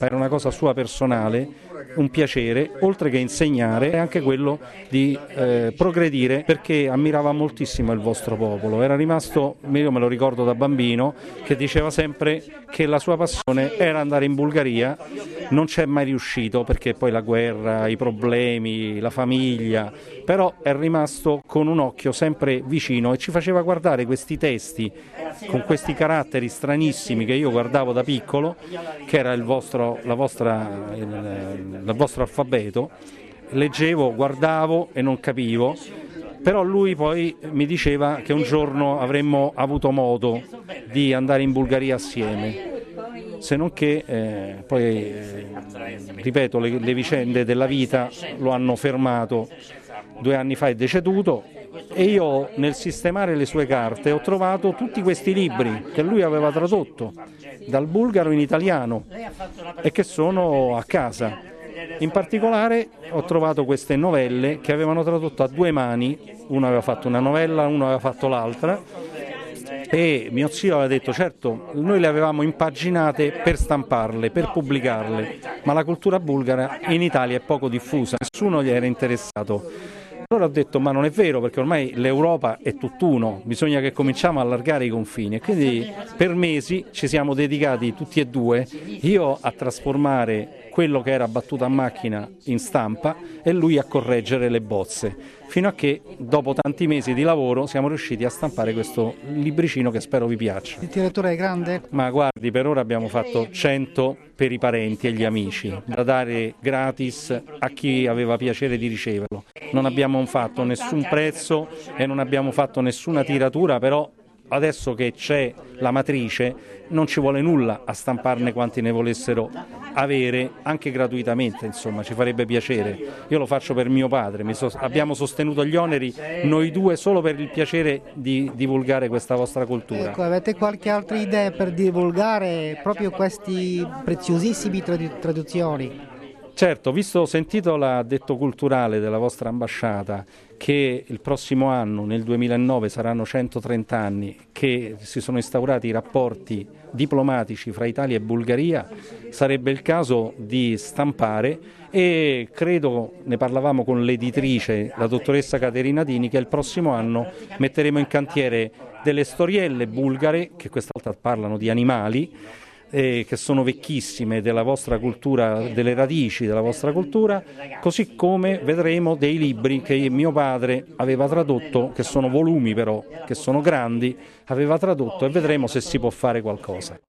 stampa era una cosa sua personale, un piacere, oltre che insegnare, è anche quello di progredire, perché ammirava moltissimo il vostro popolo. Era rimasto, io me lo ricordo da bambino, che diceva sempre che la sua passione era andare in Bulgaria, non c'è mai riuscito perché poi la guerra, i problemi, la famiglia, però è rimasto con un occhio sempre vicino e ci faceva guardare questi testi con questi caratteri stranissimi che io guardavo da piccolo, che era il vostro alfabeto. Leggevo, guardavo e non capivo, però lui poi mi diceva che un giorno avremmo avuto modo di andare in Bulgaria assieme. Se non che poi, ripeto, le vicende della vita lo hanno fermato. 2 anni fa è deceduto e io nel sistemare le sue carte ho trovato tutti questi libri che lui aveva tradotto dal bulgaro in italiano e che sono a casa. In particolare ho trovato queste novelle che avevano tradotto a 2 mani, uno aveva fatto una novella, uno aveva fatto l'altra, e mio zio aveva detto: certo, noi le avevamo impaginate per stamparle, per pubblicarle, ma la cultura bulgara in Italia è poco diffusa, nessuno gli era interessato. Allora ho detto: ma non è vero, perché ormai l'Europa è tutt'uno, bisogna che cominciamo a allargare i confini. E quindi per mesi ci siamo dedicati tutti e due, io a trasformare quello che era battuto a macchina in stampa e lui a correggere le bozze, fino a che dopo tanti mesi di lavoro siamo riusciti a stampare questo libricino che spero vi piaccia. La tiratura è grande? Ma guardi, per ora abbiamo fatto 100 per i parenti e gli amici, da dare gratis a chi aveva piacere di riceverlo. Non abbiamo fatto nessun prezzo e non abbiamo fatto nessuna tiratura, però adesso che c'è la matrice non ci vuole nulla a stamparne quanti ne volessero avere, anche gratuitamente, insomma, ci farebbe piacere. Io lo faccio per mio padre, abbiamo sostenuto gli oneri noi due solo per il piacere di divulgare questa vostra cultura. Ecco, avete qualche altra idea per divulgare proprio questi preziosissimi traduzioni? Certo, sentito l'addetto culturale della vostra ambasciata che il prossimo anno, nel 2009, saranno 130 anni che si sono instaurati i rapporti diplomatici fra Italia e Bulgaria, sarebbe il caso di stampare, e credo, ne parlavamo con l'editrice, la dottoressa Caterina Dini, che il prossimo anno metteremo in cantiere delle storielle bulgare che questa volta parlano di animali, che sono vecchissime, della vostra cultura, delle radici della vostra cultura, così come vedremo dei libri che mio padre aveva tradotto, che sono volumi però, che sono grandi, aveva tradotto, e vedremo se si può fare qualcosa.